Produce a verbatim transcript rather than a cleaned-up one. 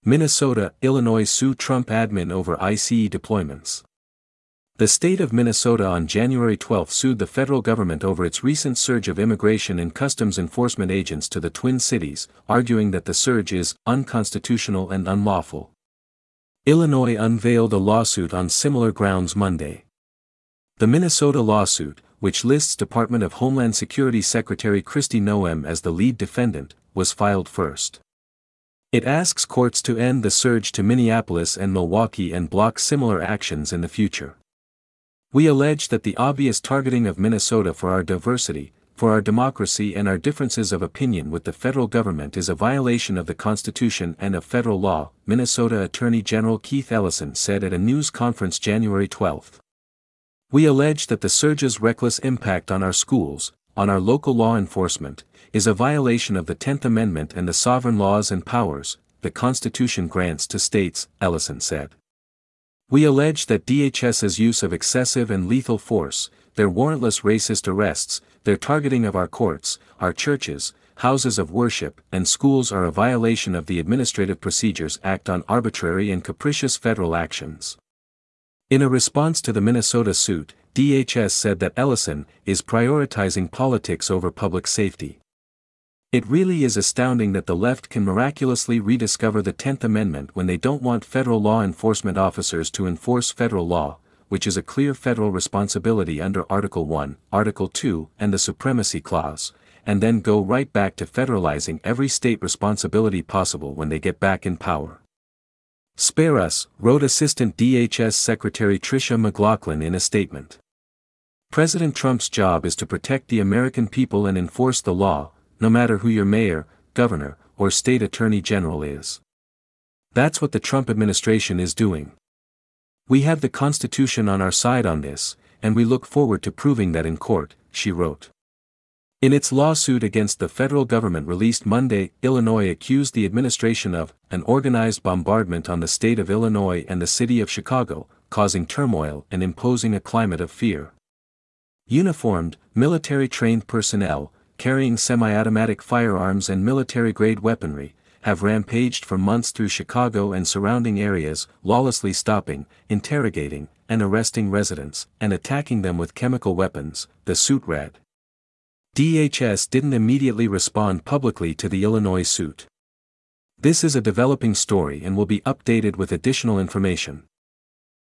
Minnesota, Illinois sue Trump admin over I C E deployments. The state of Minnesota on January twelfth sued the federal government over its recent surge of immigration and customs enforcement agents to the Twin Cities, arguing that the surge is unconstitutional and unlawful. Illinois unveiled a lawsuit on similar grounds Monday. The Minnesota lawsuit, which lists Department of Homeland Security Secretary Kristi Noem as the lead defendant, was filed first. It asks courts to end the surge to Minneapolis and Milwaukee and block similar actions in the future. We allege that the obvious targeting of Minnesota for our diversity, for our democracy and our differences of opinion with the federal government is a violation of the Constitution and of federal law, Minnesota Attorney General Keith Ellison said at a news conference January twelfth. We allege that the surge's reckless impact on our schools, on our local law enforcement, is a violation of the tenth Amendment and the sovereign laws and powers the Constitution grants to states, Ellison said. We allege that D H S's use of excessive and lethal force, their warrantless racist arrests, their targeting of our courts, our churches, houses of worship, and schools are a violation of the Administrative Procedures Act on arbitrary and capricious federal actions. In a response to the Minnesota suit, D H S said that Ellison is prioritizing politics over public safety. It really is astounding that the left can miraculously rediscover the tenth Amendment when they don't want federal law enforcement officers to enforce federal law, which is a clear federal responsibility under Article one, Article two, and the Supremacy Clause, and then go right back to federalizing every state responsibility possible when they get back in power. Spare us, wrote Assistant D H S Secretary Tricia McLaughlin in a statement. President Trump's job is to protect the American people and enforce the law, no matter who your mayor, governor, or state attorney general is. That's what the Trump administration is doing. We have the Constitution on our side on this, and we look forward to proving that in court, she wrote. In its lawsuit against the federal government released Monday, Illinois accused the administration of an organized bombardment on the state of Illinois and the city of Chicago, causing turmoil and imposing a climate of fear. Uniformed, military-trained personnel, carrying semi-automatic firearms and military-grade weaponry, have rampaged for months through Chicago and surrounding areas, lawlessly stopping, interrogating, and arresting residents, and attacking them with chemical weapons, the suit read. D H S didn't immediately respond publicly to the Illinois suit. This is a developing story and will be updated with additional information.